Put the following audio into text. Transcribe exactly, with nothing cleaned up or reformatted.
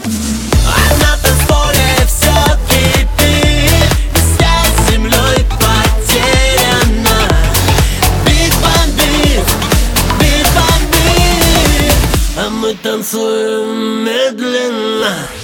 А на танцполе все кипит, связь с землей потеряна. Бит бомбит, бит бомбит, а мы танцуем медленно.